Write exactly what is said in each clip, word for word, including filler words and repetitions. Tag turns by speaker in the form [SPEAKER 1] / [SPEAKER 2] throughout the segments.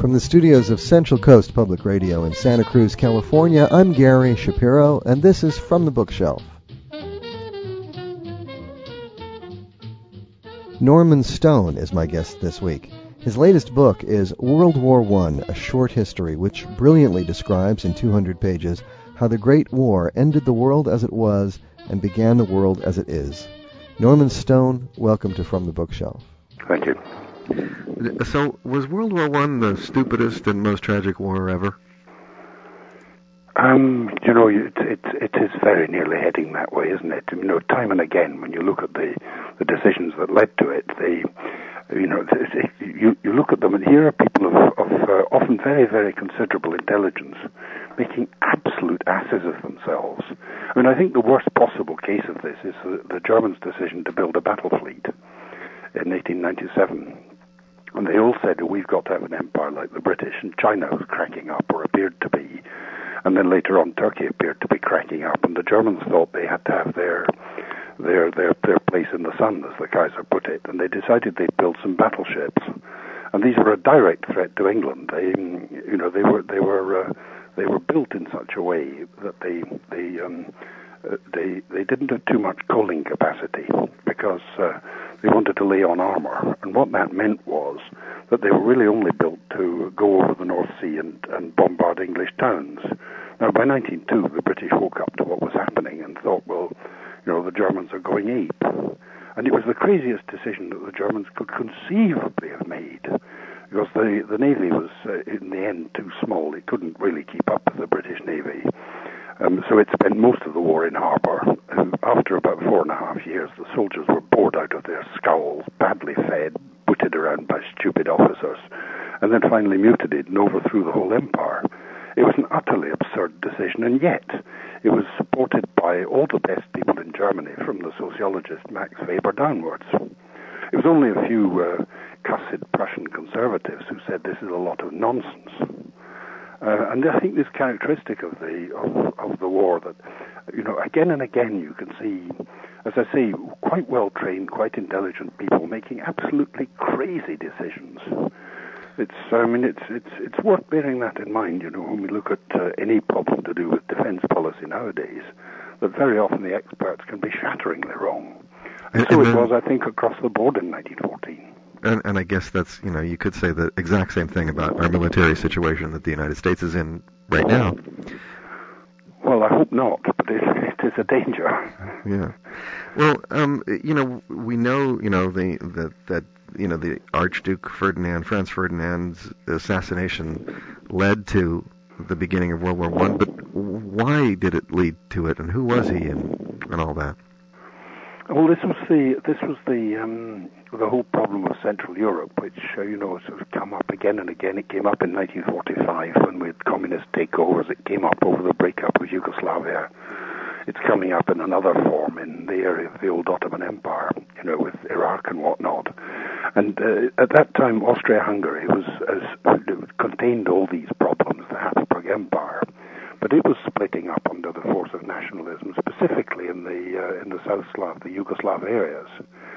[SPEAKER 1] From the studios of Central Coast Public Radio in Santa Cruz, California, I'm Gary Shapiro, and this is From the Bookshelf. Norman Stone is my guest this week. His latest book is World War One, A Short History, which brilliantly describes in two hundred pages how the Great War ended the world as it was and began the world as it is. Norman Stone, welcome to From the Bookshelf.
[SPEAKER 2] Thank you.
[SPEAKER 1] So, was World War One the stupidest and most tragic war ever?
[SPEAKER 2] Um, you know, it, it, it is very nearly heading that way, isn't it? You know, time and again, when you look at the, the decisions that led to it, they, you know, you, you look at them, and here are people of, of uh, often very, very considerable intelligence making absolute asses of themselves. I mean, I think the worst possible case of this is the, the Germans' decision to build a battle fleet in eighteen ninety-seven. And they all said, oh, we've got to have an empire like the British, and China was cracking up, or appeared to be. And then later on, Turkey appeared to be cracking up, and the Germans thought they had to have their their their their place in the sun, as the Kaiser put it, and they decided they'd build some battleships. And these were a direct threat to England. They, you know, they were they were uh, they were built in such a way that they they um, uh, they they didn't have too much coaling capacity because uh, they wanted to lay on armor, and what that meant was that they were really only built to go over the North Sea and, and bombard English towns. Now, by nineteen oh two, the British woke up to what was happening and thought, well, you know, the Germans are going ape. And it was the craziest decision that the Germans could conceivably have made, because the, the Navy was, uh, in the end, too small. It couldn't really keep up with the British Navy. Um, so it spent most of the war in harbour. Um, after about four and a half years, the soldiers were bored out of their skulls, badly fed, booted around by stupid officers, and then finally mutinied and overthrew the whole empire. It was an utterly absurd decision, and yet it was supported by all the best people in Germany, from the sociologist Max Weber downwards. It was only a few uh, cussed Prussian conservatives who said this is a lot of nonsense. Uh, and I think this characteristic of the of, of the war, that, you know, again and again you can see, as I say, quite well-trained, quite intelligent people making absolutely crazy decisions. It's, I mean, it's it's it's worth bearing that in mind, you know, when we look at uh, any problem to do with defense policy nowadays, that very often the experts can be shatteringly wrong. And, and so and it was, I think, across the board in nineteen fourteen.
[SPEAKER 1] And, and I guess that's, you know, you could say the exact same thing about our military situation that the United States is in right now.
[SPEAKER 2] Well, I hope not, but it, it is a danger.
[SPEAKER 1] Yeah. Well, um, you know, we know, you know, the, the that, you know, the Archduke Ferdinand, Franz Ferdinand's assassination led to the beginning of World War One, but why did it lead to it, and who was he, and, and all that?
[SPEAKER 2] Well, this was the this was the um, the whole problem of Central Europe, which uh, you know sort of come up again and again. It came up in nineteen forty-five when we had communist takeovers. It came up over the breakup of Yugoslavia. It's coming up in another form in the area of the old Ottoman Empire, you know, with Iraq and whatnot. And uh, at that time, Austria-Hungary was as contained all these problems, the Habsburg Empire. But it was splitting up under the force of nationalism, specifically in the uh, in the South Slav, the Yugoslav areas.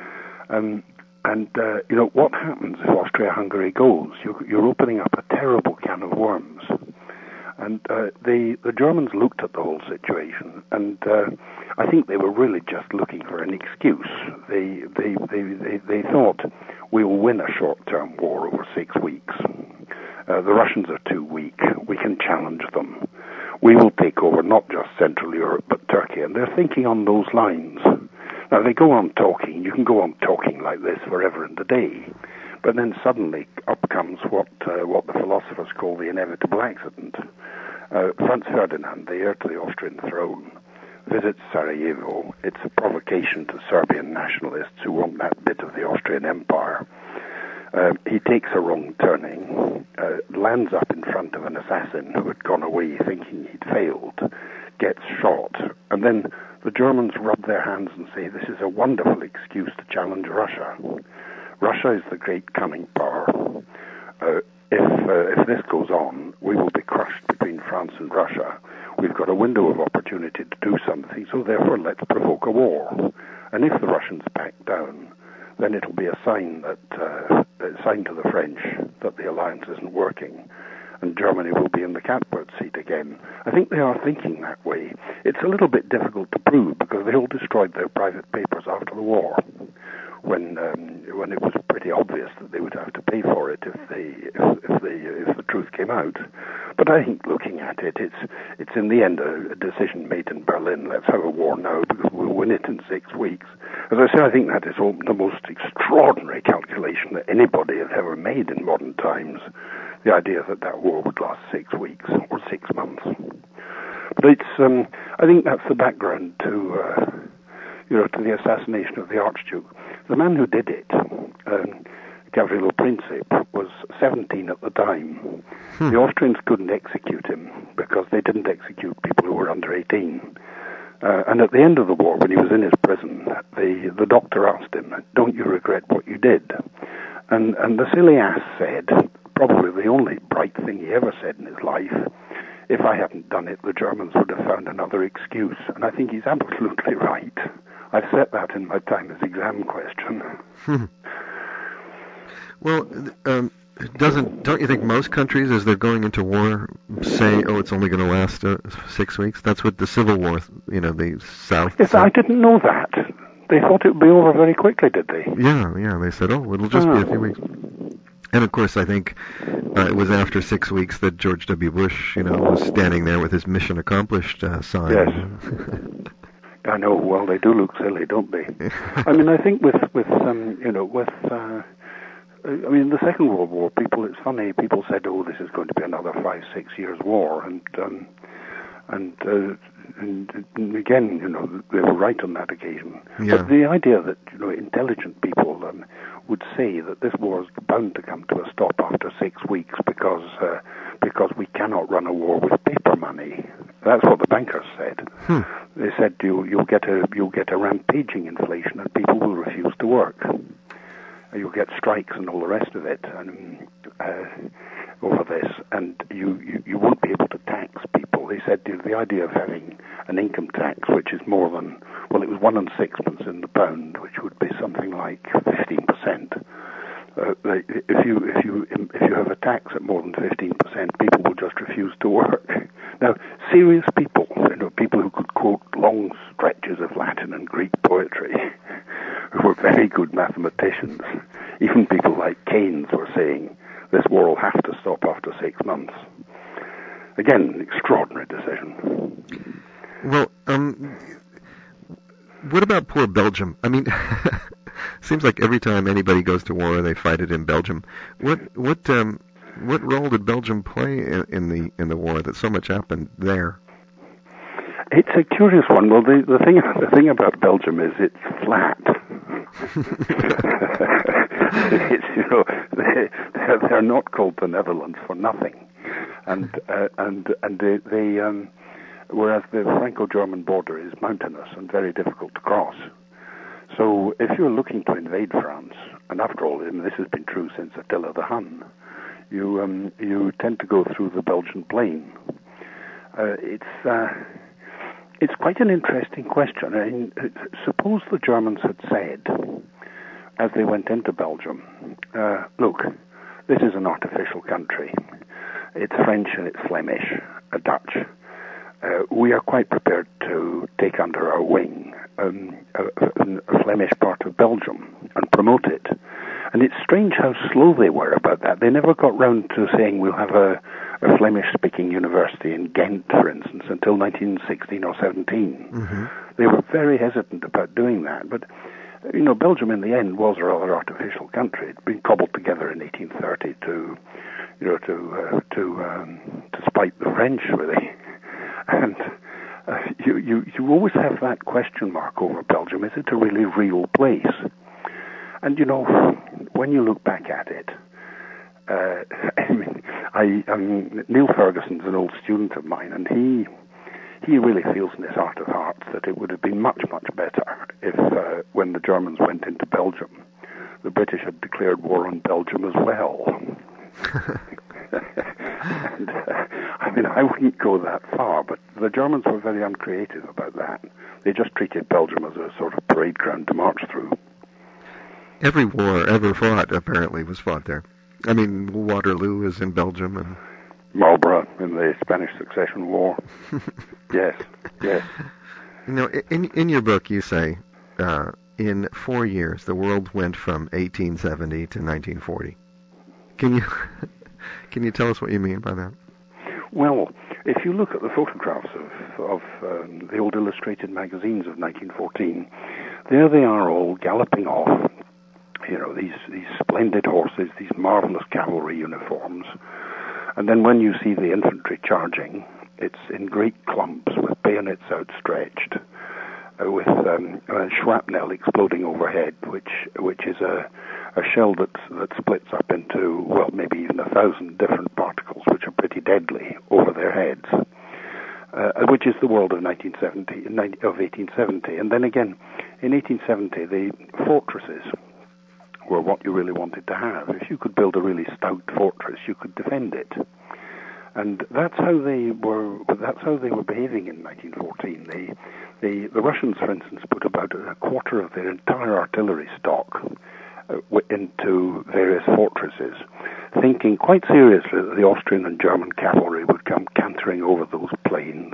[SPEAKER 2] Um, and uh, you know what happens if Austria-Hungary goes? You're, you're opening up a terrible can of worms. And uh, the the Germans looked at the whole situation, and uh, I think they were really just looking for an excuse. They they they they, they thought, we will win a short-term war over six weeks. Uh, the Russians are too weak. We can challenge them. We will take over not just Central Europe, but Turkey. And they're thinking on those lines. Now, they go on talking. You can go on talking like this forever and a day. But then suddenly up comes what uh, what the philosophers call the inevitable accident. Uh, Franz Ferdinand, the heir to the Austrian throne, visits Sarajevo. It's a provocation to Serbian nationalists who want that bit of the Austrian Empire. Uh, he takes a wrong turning, uh, lands up in front of an assassin who had gone away thinking he'd failed, gets shot, and then the Germans rub their hands and say, this is a wonderful excuse to challenge Russia. Russia is the great coming power. Uh, if, uh, if this goes on, we will be crushed between France and Russia. We've got a window of opportunity to do something, so therefore let's provoke a war. And if the Russians back down, then it'll be a sign that uh, a sign to the French that the alliance isn't working, and Germany will be in the catbird seat again. I think they are thinking that way. It's a little bit difficult to prove because they all destroyed their private papers after the war, when um, when it was pretty obvious that they would have to pay for it if they if, if the if the truth came out. But I think looking at it, it's it's in the end a, a decision made in Berlin. Let's have a war now because we'll win it in six weeks. As I say, I think that is all, the most extraordinary calculation that anybody has ever made in modern times. The idea that that war would last six weeks or six months. But it's um, I think that's the background to uh, you know to the assassination of the Archduke. The man who did it, um, Gavrilo Princip, was seventeen at the time. Hmm. The Austrians couldn't execute him because they didn't execute people who were under eighteen. Uh, and at the end of the war, when he was in his prison, the, the doctor asked him, "Don't you regret what you did?" And, and the silly ass said, probably the only bright thing he ever said in his life, "If I hadn't done it, the Germans would have found another excuse." And I think he's absolutely right. I've set that in my time as exam question.
[SPEAKER 1] Hmm. Well, um, doesn't don't you think most countries, as they're going into war, say, "Oh, it's only going to last uh, six weeks"? That's what the Civil War, you know, the South.
[SPEAKER 2] Yes,
[SPEAKER 1] South.
[SPEAKER 2] I didn't know that. They thought it would be over very quickly, did they?
[SPEAKER 1] Yeah, yeah. They said, "Oh, it'll just oh. be a few weeks." And of course, I think uh, it was after six weeks that George W. Bush, you know, was standing there with his mission accomplished uh, sign.
[SPEAKER 2] Yes. I know. Well, they do look silly, don't they? I mean, I think with with um, you know with uh, I mean the Second World War, people. It's funny. People said, "Oh, this is going to be another five, six years war," and um, and, uh, and and again, you know, they were right on that occasion.
[SPEAKER 1] Yeah.
[SPEAKER 2] But the idea that you know intelligent people um, would say that this war is bound to come to a stop after six weeks because uh, because we cannot run a war with paper money. That's what the bankers said. Hmm. They said you, you'll get a you'll get a rampaging inflation and people will refuse to work. You'll get strikes and all the rest of it and, uh, over this, and you, you, you won't be able to tax people. They said you know, the idea of having an income tax which is more than well, it was one and sixpence in the pound, which would be something like fifteen percent. Uh, if you if you if you have a tax at more than fifteen percent, people will just refuse to work. Now, serious people, you know, people who could quote long stretches of Latin and Greek poetry, who were very good mathematicians, even people like Keynes were saying this war will have to stop after six months. Again, an extraordinary decision.
[SPEAKER 1] Well, um, what about poor Belgium? I mean. Seems like every time anybody goes to war, they fight it in Belgium. What what um, what role did Belgium play in, in the in the war? That so much happened there.
[SPEAKER 2] It's a curious one. Well, the, the thing the thing about Belgium is it's flat. it's, you know, they, they're, they're not called the Netherlands for nothing, and uh, and and they, they um, whereas the Franco-German border is mountainous and very difficult to cross. So if you're looking to invade France, and after all, I mean, this has been true since Attila the Hun, you um, you tend to go through the Belgian plain. Uh, it's uh, it's quite an interesting question. I mean, suppose the Germans had said, as they went into Belgium, uh, look, this is an artificial country. It's French and it's Flemish, a Dutch. Uh, we are quite prepared to take under our wing um, a, a Flemish part of Belgium and promote it. And it's strange how slow they were about that. They never got round to saying we'll have a, a Flemish-speaking university in Ghent, for instance, until nineteen sixteen or seventeen. Mm-hmm. They were very hesitant about doing that. But, you know, Belgium in the end was a rather artificial country. It had been cobbled together in eighteen thirty to, you know, to uh, to um, to spite the French, really. And uh, you, you you always have that question mark over Belgium. Is it a really real place? And, you know, when you look back at it, uh, I mean, I, I mean, Neil Ferguson's an old student of mine, and he he really feels in his heart of hearts that it would have been much, much better if, uh, when the Germans went into Belgium, the British had declared war on Belgium as well. and, uh, I mean, I wouldn't go that far, but the Germans were very uncreative about that. They just treated Belgium as a sort of parade ground to march through.
[SPEAKER 1] Every war ever fought, apparently, was fought there. I mean, Waterloo is in Belgium, and
[SPEAKER 2] Marlborough in the Spanish Succession War. Yes, yes.
[SPEAKER 1] You know, in in your book, you say uh, in four years the world went from eighteen seventy to nineteen forty. Can you can you tell us what you mean by that?
[SPEAKER 2] Well, if you look at the photographs of of um, the old illustrated magazines of nineteen fourteen, there they are all galloping off. You know, these these splendid horses, these marvelous cavalry uniforms. And then when you see the infantry charging, it's in great clumps with bayonets outstretched, uh, with um, uh, shrapnel exploding overhead, which which is a, a shell that that splits up into, well, maybe even a thousand different particles, which are pretty deadly over their heads, uh, which is the world of nineteen seventy, of eighteen seventy. And then again, in eighteen seventy, the fortresses were what you really wanted to have. If you could build a really stout fortress, you could defend it. And that's how they were. That's how they were behaving in nineteen fourteen. They, they, the Russians, for instance, put about a quarter of their entire artillery stock uh, into various fortresses, thinking quite seriously that the Austrian and German cavalry would come cantering over those plains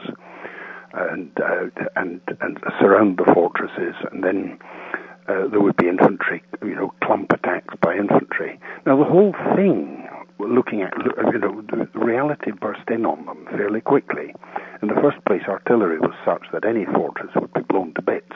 [SPEAKER 2] and uh, and and surround the fortresses, and then uh, there would be infantry, you know, clump attacks by infantry. Now the whole thing, looking at, you know, the reality burst in on them fairly quickly. In the first place, artillery was such that any fortress would be blown to bits.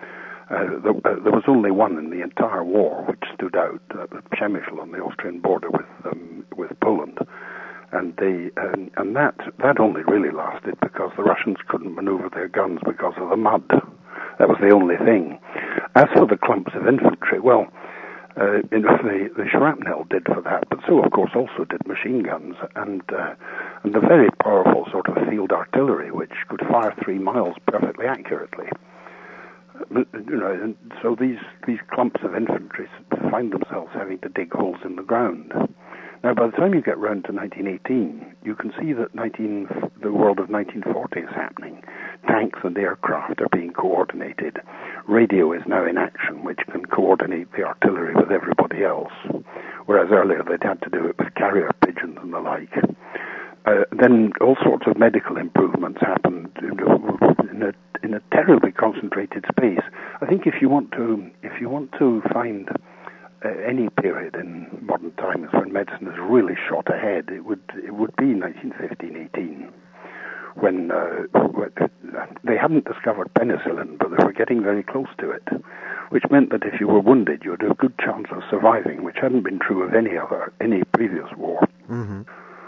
[SPEAKER 2] Uh, there, uh, there was only one in the entire war which stood out, uh, Przemysl on the Austrian border with um, with Poland, and they um, and that that only really lasted because the Russians couldn't maneuver their guns because of the mud. That was the only thing. As for the clumps of infantry, well, Uh, you know, the, the shrapnel did for that, but so, of course, also did machine guns and, uh, and the very powerful sort of field artillery, which could fire three miles perfectly accurately. Uh, you know, and so these, these clumps of infantry find themselves having to dig holes in the ground. Now, by the time you get round to nineteen eighteen, you can see that nineteen, the world of nineteen forty is happening. Tanks and aircraft are being coordinated. Radio is now in action, which can coordinate the artillery with everybody else, whereas earlier they'd had to do it with carrier pigeons and the like. Uh, then all sorts of medical improvements happened in a, in a terribly concentrated space. I think if you want to, if you want to find uh, any period in modern times when medicine has really shot ahead, it would it would be nineteen fifteen eighteen. When uh, they hadn't discovered penicillin, but they were getting very close to it, which meant that if you were wounded, you had a good chance of surviving, which hadn't been true of any other any previous war.
[SPEAKER 1] Mm-hmm.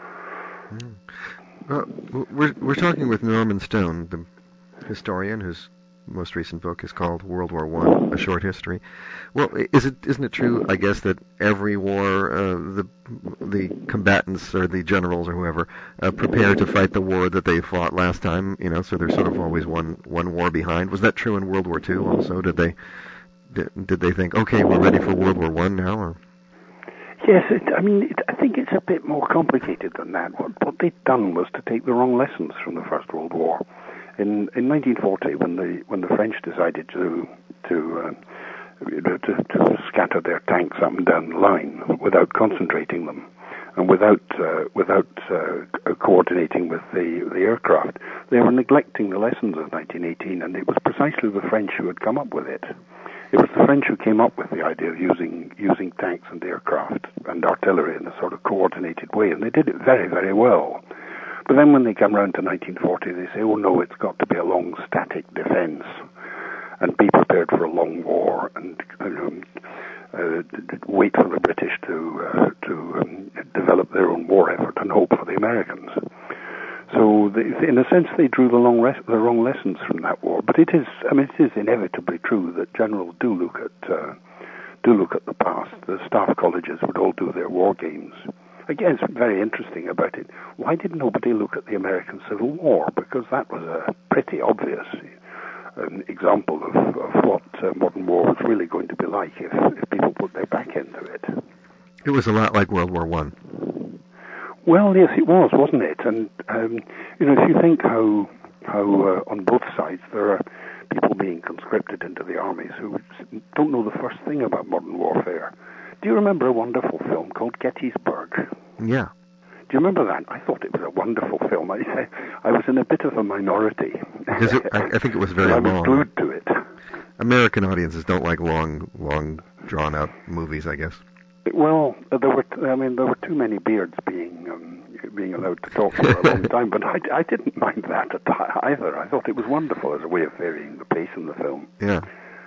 [SPEAKER 1] Mm. Well, we're we're talking with Norman Stone, the historian whose most recent book is called World War One: A Short History. Well, is it isn't it true, I guess, that every war, uh, the the combatants or the generals or whoever uh, prepare to fight the war that they fought last time? You know, so there's sort of always one one war behind. Was that true in World War Two also? Did they did, did they think, okay, we're ready for World War One now? Or?
[SPEAKER 2] Yes, it, I mean, it, I think it's a bit more complicated than that. What what they'd done was to take the wrong lessons from the First World War. In in nineteen forty, when the when the French decided to to uh, you know, to, to scatter their tanks up and down the line without concentrating them and without uh, without uh, coordinating with the the aircraft, they were neglecting the lessons of nineteen eighteen, and it was precisely the French who had come up with it. It was the French who came up with the idea of using using tanks and aircraft and artillery in a sort of coordinated way, and they did it very, very well. But then when they come round to nineteen forty, they say, oh no, it's got to be a long static defense and be prepared for a long war and you know, uh, wait for the British to uh, to um, develop their own war effort and hope for the Americans. So they, in a sense, they drew the, long res- the wrong lessons from that war. But it is, I mean, it is inevitably true that generals do look at uh, do look at the past. The staff colleges would all do their war games. Again, it's very interesting about it. Why did nobody look at the American Civil War? Because that was a pretty obvious um, example of, of what uh, modern war was really going to be like if, if people put their back into it.
[SPEAKER 1] It was a lot like World War One.
[SPEAKER 2] Well, yes, it was, wasn't it? And um, you know, if you think how how uh, on both sides there are people being conscripted into the armies who don't know the first thing about modern warfare. Do you remember a wonderful film called Gettysburg?
[SPEAKER 1] Yeah.
[SPEAKER 2] Do you remember that? I thought it was a wonderful film. I, I was in a bit of a minority.
[SPEAKER 1] Because it, I, I think it was very
[SPEAKER 2] I
[SPEAKER 1] long.
[SPEAKER 2] was glued to it.
[SPEAKER 1] American audiences don't like long, long, drawn-out movies, I guess.
[SPEAKER 2] Well, there were, I mean, there were too many beards being um, being allowed to talk for a long time, but I, I didn't mind that at all, either. I thought it was wonderful as a way of varying the pace in the film.
[SPEAKER 1] Yeah.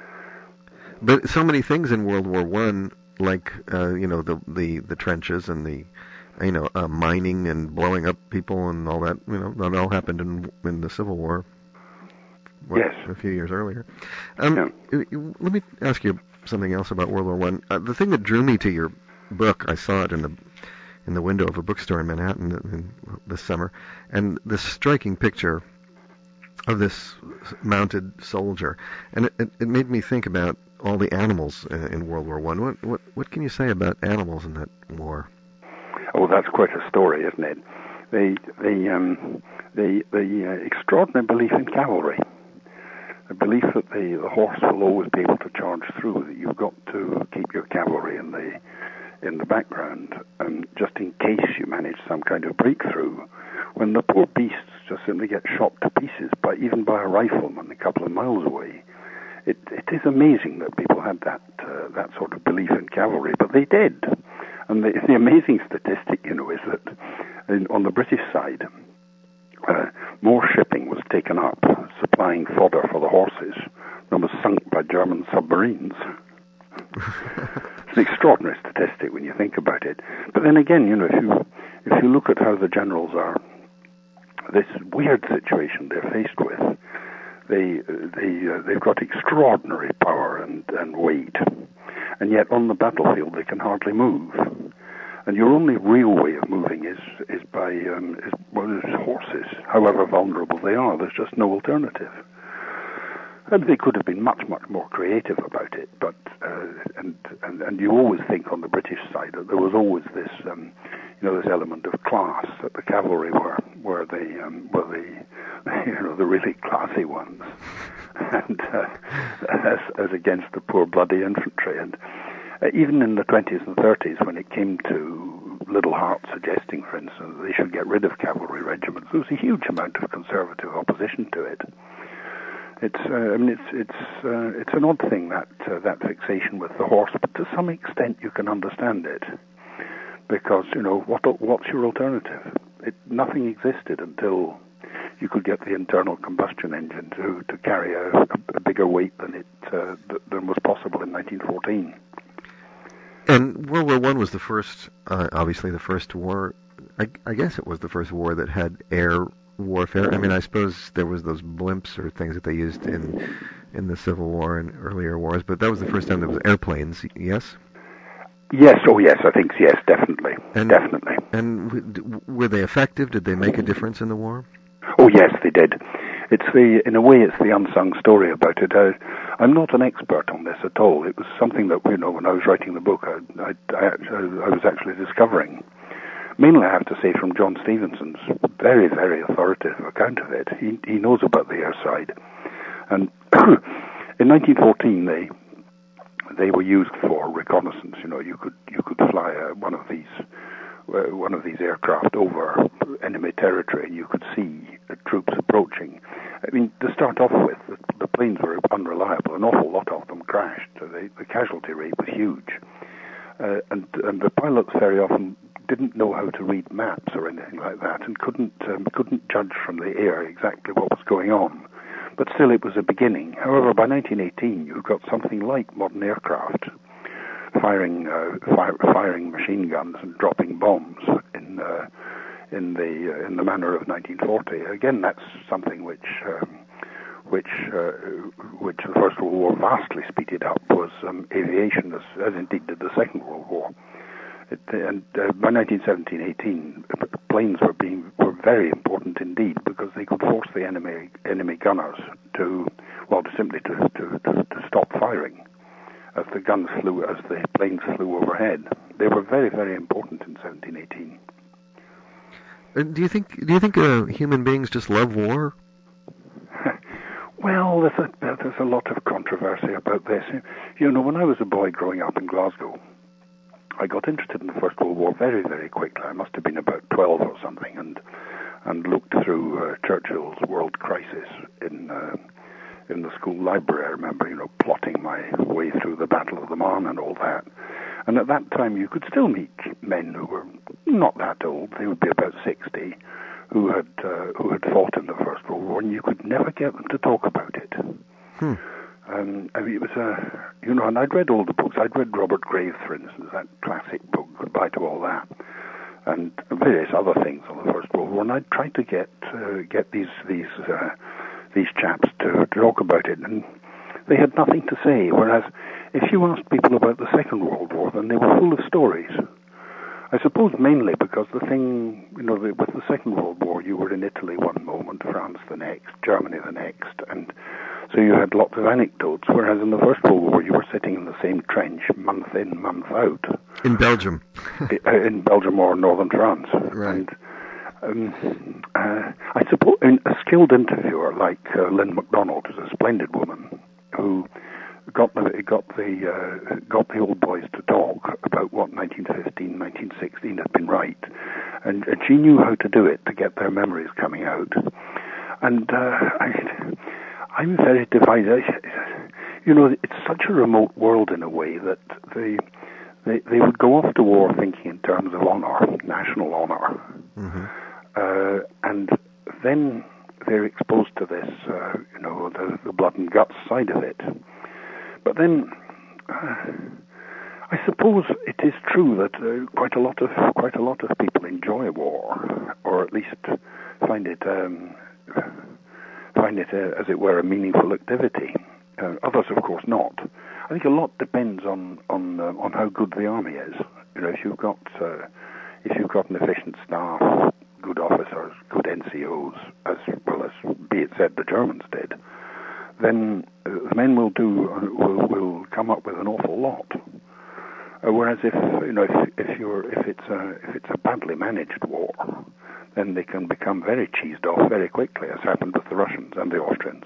[SPEAKER 1] But so many things in World War One, like uh, you know, the, the the trenches and the you know uh, mining and blowing up people and all that. You know, that all happened in in the Civil War. What,
[SPEAKER 2] yes.
[SPEAKER 1] A few years earlier. Um, yeah. Let me ask you something else about World War One. Uh, the thing that drew me to your book, I saw it in the in the window of a bookstore in Manhattan in, this summer, and this striking picture of this mounted soldier, and it, it, it made me think about all the animals uh, in World War One. What what what can you say about animals in that war?
[SPEAKER 2] Oh, that's quite a story, isn't it? The the um, the the uh, extraordinary belief in cavalry. The belief that the, the horse will always be able to charge through, that you've got to keep your cavalry in the in the background, and just in case you manage some kind of breakthrough, when the poor beasts just simply get shot to pieces by even by a rifleman a couple of miles away. It it is amazing that people had that uh, that sort of belief in cavalry, but they did. And the, the amazing statistic, you know, is that in, on the British side, Uh, more shipping was taken up, supplying fodder for the horses, than was sunk by German submarines. It's an extraordinary statistic when you think about it. But then again, you know, if you if you look at how the generals are, this weird situation they're faced with, they they uh, they've got extraordinary power and, and weight, and yet on the battlefield they can hardly move. And your only real way of moving is is by um, is, well, is horses. However vulnerable they are, there's just no alternative. And they could have been much, much more creative about it. But uh, and, and and you always think on the British side that there was always this um, you know this element of class, that the cavalry were were the um, were the you know the really classy ones, and uh, as as against the poor bloody infantry. And Uh, even in the twenties and thirties, when it came to Little Hart suggesting, for instance, that they should get rid of cavalry regiments, there was a huge amount of conservative opposition to it. It's, uh, I mean, it's it's uh, it's an odd thing, that uh, that fixation with the horse, but to some extent you can understand it, because you know what what's your alternative? It, nothing existed until you could get the internal combustion engine to to carry a, a bigger weight than it uh, than was possible in nineteen fourteen.
[SPEAKER 1] And World War One was the first, uh, obviously the first war, I, I guess it was the first war that had air warfare. I mean, I suppose there was those blimps or things that they used in in the Civil War and earlier wars, but that was the first time there was airplanes, yes?
[SPEAKER 2] Yes, oh yes, I think yes, definitely,
[SPEAKER 1] and,
[SPEAKER 2] definitely.
[SPEAKER 1] And w- were they effective? Did they make a difference in the war?
[SPEAKER 2] Oh yes, they did. It's the, in a way, it's the unsung story about it. I, I'm not an expert on this at all. It was something that, you know, when I was writing the book, I, I, I, I was actually discovering. Mainly, I have to say, from John Stevenson's very, very authoritative account of it. He, he knows about the air side. And in nineteen fourteen, they they were used for reconnaissance. You know, you could you could fly uh, one of these uh, one of these aircraft over enemy territory, and you could see uh, troops approaching. I mean, to start off with, the, the planes were unreliable. An awful lot of them crashed. So they, the casualty rate was huge. Uh, and, and the pilots very often didn't know how to read maps or anything like that, and couldn't um, couldn't judge from the air exactly what was going on. But still, it was a beginning. However, by nineteen eighteen, you've got something like modern aircraft, firing uh, fire, firing machine guns and dropping bombs in uh, in the uh, in the manner of nineteen forty. Again, that's something which um, which uh, which the First World War vastly speeded up was um, aviation, as, as indeed did the Second World War. It, and uh, by nineteen seventeen eighteen, planes were being were very important indeed, because they could force the enemy enemy gunners to well to simply to, to, to, to stop firing as the guns flew as the planes flew overhead. They were very, very important in seventeen eighteen.
[SPEAKER 1] Do you think do you think uh, human beings just love war?
[SPEAKER 2] Well, there's a there's a lot of controversy about this. You know, when I was a boy growing up in Glasgow, I got interested in the First World War very, very quickly. I must have been about twelve or something, and and looked through uh, Churchill's World Crisis in uh, in the school library. I remember, you know, plotting my way through the Battle of the Marne and all that. And at that time, you could still meet men who were not that old. They would be about sixty, who had uh, who had fought in the First World War, and you could never get them to talk about it.
[SPEAKER 1] Hmm.
[SPEAKER 2] Um, I mean, it was a, you know, and I'd read all the books. I'd read Robert Graves, for instance, that classic book, Goodbye to All That, and various other things on the First World War. And I'd tried to get uh, get these these uh, these chaps to, to talk about it, and they had nothing to say. Whereas, if you asked people about the Second World War, then they were full of stories. I suppose mainly because the thing, you know, the, with the Second World War, you were in Italy one moment, France the next, Germany the next, and so you had lots of anecdotes, whereas in the First World War, you were sitting in the same trench month in, month out.
[SPEAKER 1] In Belgium.
[SPEAKER 2] in Belgium or northern France.
[SPEAKER 1] Right.
[SPEAKER 2] And um, uh, I suppose a skilled interviewer like uh, Lynn MacDonald is a splendid woman who got the got the uh, got the old boys to talk about what nineteen fifteen, nineteen sixteen had been right, and, and she knew how to do it to get their memories coming out. And uh, I, I'm very divided. You know, it's such a remote world in a way that they they, they would go off to war thinking in terms of honor, national honor,
[SPEAKER 1] mm-hmm.
[SPEAKER 2] uh, and then they're exposed to this, uh, you know, the, the blood and guts side of it. But then, uh, I suppose it is true that uh, quite a lot of quite a lot of people enjoy war, or at least find it um, find it, uh, as it were, a meaningful activity. Uh, others, of course, not. I think a lot depends on on uh, on how good the army is. You know, if you've got uh, if you've got an efficient staff, good officers, good N C Os, as well as, be it said, the Germans did, then uh, the men will do uh, will will come up with an awful lot. Uh, whereas if you know if if you're if it's a if it's a badly managed war, then they can become very cheesed off very quickly, as happened with the Russians and the Austrians.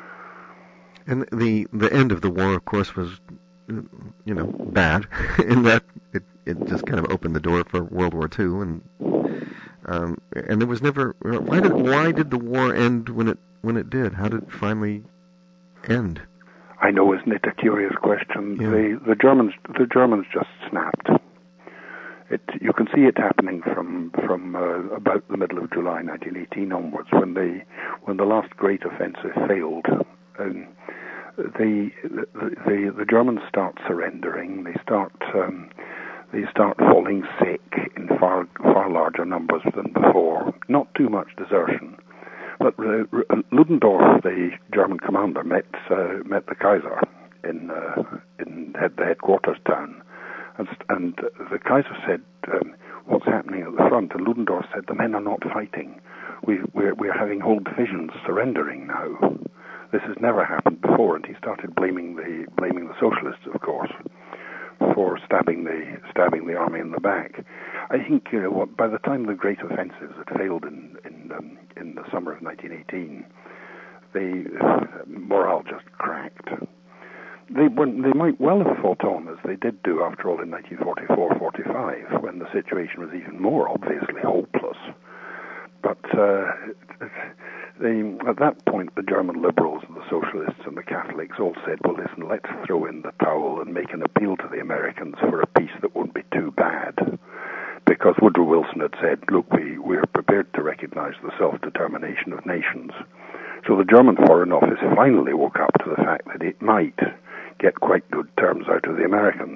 [SPEAKER 1] And the the end of the war, of course, was, you know, bad in that it it just kind of opened the door for World War Two, and um, and there was never why did why did the war end when it when it did? How did it finally end?
[SPEAKER 2] I know, isn't it a curious question?
[SPEAKER 1] Yeah.
[SPEAKER 2] The the Germans the Germans just snapped. It you can see it happening from from uh, about the middle of July nineteen eighteen onwards, when they when the last great offensive failed. Um, the, the the the Germans start surrendering. They start um, they start falling sick in far far larger numbers than before. Not too much desertion. But uh, Ludendorff, the German commander, met uh, met the Kaiser in uh, in head, the headquarters town, and, and the Kaiser said, um, "What's happening at the front?" And Ludendorff said, "The men are not fighting. We, we're we're having whole divisions surrendering now. This has never happened before." And he started blaming the blaming the socialists, of course, for stabbing the stabbing the army in the back. I think, you know, what, by the time the great offensives had failed in in um, in the summer of nineteen eighteen, the uh, morale just cracked. They when they might well have fought on, as they did do, after all, in nineteen forty-four forty-five, when the situation was even more obviously hopeless. But uh, they, at that point, the German liberals and the socialists and the Catholics all said, well, listen, let's throw in the towel and make an appeal to the Americans for a peace that won't be too bad. Because Woodrow Wilson had said, look, we, we're prepared to recognize the self-determination of nations. So the German Foreign Office finally woke up to the fact that it might get quite good terms out of the Americans.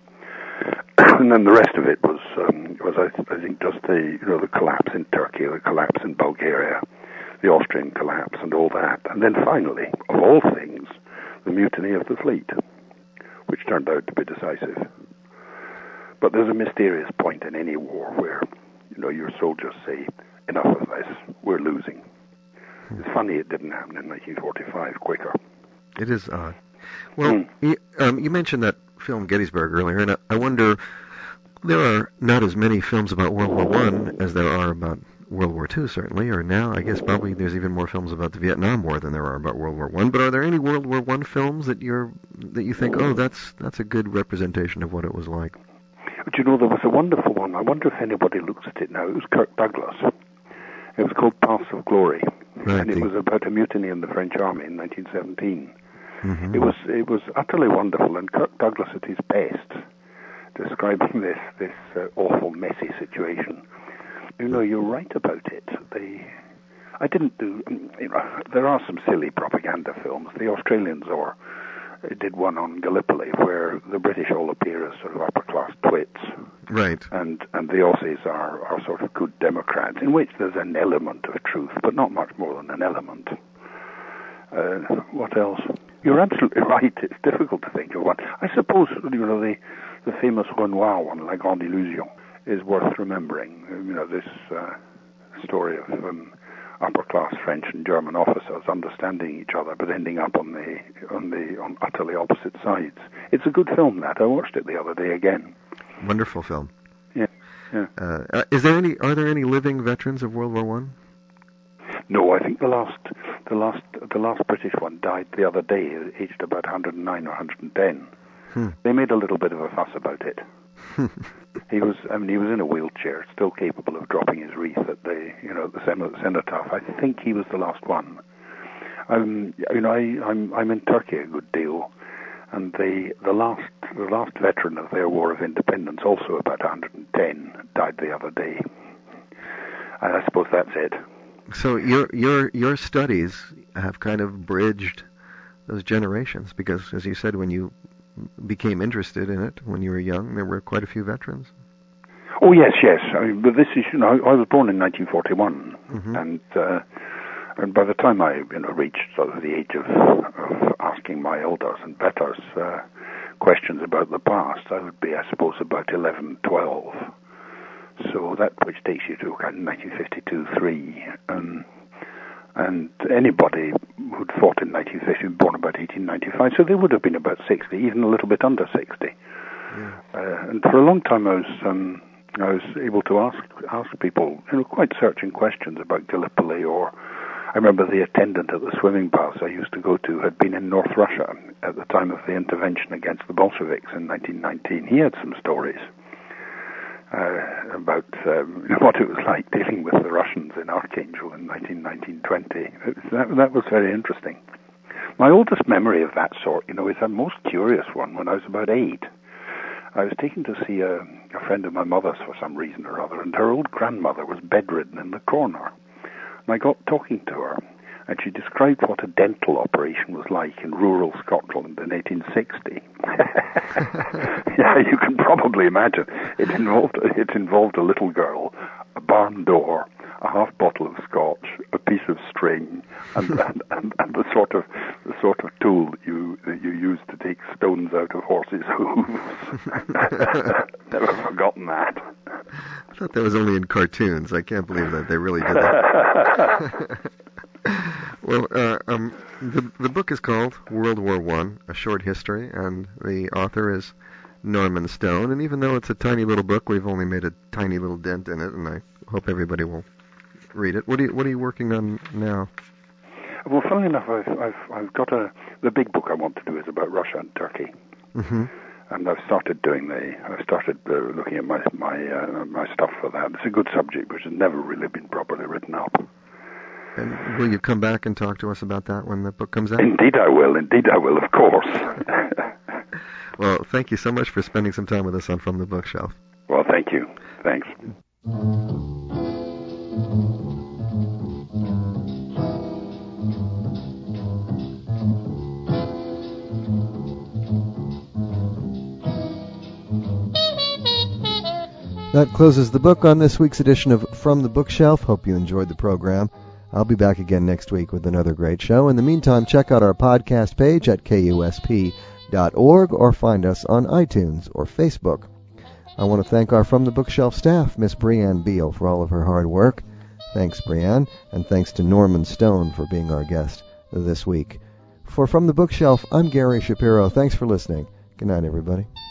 [SPEAKER 2] And then the rest of it was, um, was I, th- I think, just the, you know, the collapse in Turkey, the collapse in Bulgaria, the Austrian collapse, and all that. And then finally, of all things, the mutiny of the fleet, which turned out to be decisive. But there's a mysterious point in any war where, you know, your soldiers say, enough of this, we're losing. It's funny it didn't happen in nineteen forty-five quicker.
[SPEAKER 1] It is odd. Well,
[SPEAKER 2] mm.
[SPEAKER 1] you, um, you mentioned that film Gettysburg earlier, and I, I wonder, there are not as many films about World War One as there are about World War Two, certainly, or now I guess probably there's even more films about the Vietnam War than there are about World War One. But are there any World War One films that you're that you think, oh, that's that's a good representation of what it was like?
[SPEAKER 2] But you know, there was a wonderful one. I wonder if anybody looks at it now. It was Kirk Douglas. It was called Paths of Glory,
[SPEAKER 1] right,
[SPEAKER 2] and it
[SPEAKER 1] the...
[SPEAKER 2] was about a mutiny in the French army in nineteen seventeen.
[SPEAKER 1] Mm-hmm.
[SPEAKER 2] It was it was utterly wonderful, and Kirk Douglas at his best, describing this this uh, awful, messy situation. You know, you're right about it. They, I didn't do. You know, there are some silly propaganda films. The Australians or did one on Gallipoli where the British all appear as sort of upper class twits,
[SPEAKER 1] right?
[SPEAKER 2] And and the Aussies are are sort of good Democrats, in which there's an element of truth, but not much more than an element. Uh, what else? You're absolutely right. It's difficult to think of one. I suppose, you know, the, the famous Renoir one, La Grande Illusion, is worth remembering. You know, this uh, story of um, upper-class French and German officers understanding each other, but ending up on the on the on utterly opposite sides. It's a good film. That I watched it the other day again.
[SPEAKER 1] Wonderful film.
[SPEAKER 2] Yeah. Yeah.
[SPEAKER 1] Uh, is there any? Are there any living veterans of World War One?
[SPEAKER 2] No, I think the last, the last, the last British one died the other day, aged about one hundred nine or one hundred ten.
[SPEAKER 1] Hmm.
[SPEAKER 2] They made a little bit of a fuss about it. He was, I mean, he was in a wheelchair, still capable of dropping his wreath at the, you know, the cenotaph. I think he was the last one. Um, you know, I, I'm, I'm in Turkey a good deal, and the, the last, the last veteran of their War of Independence, also about one hundred ten, died the other day. And I suppose that's it.
[SPEAKER 1] So your your your studies have kind of bridged those generations, because, as you said, when you became interested in it when you were young, there were quite a few veterans.
[SPEAKER 2] Oh yes, yes. I mean, but this is, you know, I was born in nineteen forty-one,
[SPEAKER 1] mm-hmm.
[SPEAKER 2] and uh, and by the time I, you know, reached sort of the age of, of asking my elders and betters uh, questions about the past, I would be, I suppose, about eleven, twelve. So that which takes you to kind of nineteen fifty-two, three, um, and anybody who'd fought in nineteen fifty, born about eighteen ninety-five, so they would have been about sixty, even a little bit under sixty. Yeah. Uh, and for a long time, I was um, I was able to ask ask people, you know, quite searching questions about Gallipoli. Or I remember the attendant at the swimming baths I used to go to had been in North Russia at the time of the intervention against the Bolsheviks in nineteen nineteen. He had some stories Uh, about um, what it was like dealing with the Russians in Archangel in nineteen nineteen twenty. That, that was very interesting. My oldest memory of that sort, you know, is a most curious one. When I was about eight, I was taken to see a, a friend of my mother's for some reason or other, and her old grandmother was bedridden in the corner. And I got talking to her, and she described what a dental operation was like in rural Scotland in eighteen sixty. Yeah, you can probably imagine. It involved it involved a little girl, a barn door, a half bottle of scotch, a piece of string, and, and, and, and the sort of the sort of tool that you that you use to take stones out of horses' hooves. Never forgotten that.
[SPEAKER 1] I thought that was only in cartoons. I can't believe that they really did that. Well, uh, um, the the book is called World War One: A Short History, and the author is Norman Stone. And even though it's a tiny little book, we've only made a tiny little dent in it, and I hope everybody will read it. What are you What are you working on now?
[SPEAKER 2] Well, funnily enough, I've I've, I've got a the big book I want to do is about Russia and Turkey.
[SPEAKER 1] Mm-hmm.
[SPEAKER 2] And I've started doing the. I've started uh, looking at my my uh, my stuff for that. It's a good subject, which has never really been properly written up.
[SPEAKER 1] And will you come back and talk to us about that when the book comes out?
[SPEAKER 2] Indeed I will. Indeed I will, of course.
[SPEAKER 1] Well, thank you so much for spending some time with us on From the Bookshelf.
[SPEAKER 2] Well, thank you. Thanks.
[SPEAKER 1] That closes the book on this week's edition of From the Bookshelf. Hope you enjoyed the program. I'll be back again next week with another great show. In the meantime, check out our podcast page at K U S P dot org or find us on iTunes or Facebook. I want to thank our From the Bookshelf staff, Miss Brianne Beal, for all of her hard work. Thanks, Brianne, and thanks to Norman Stone for being our guest this week. For From the Bookshelf, I'm Gary Shapiro. Thanks for listening. Good night, everybody.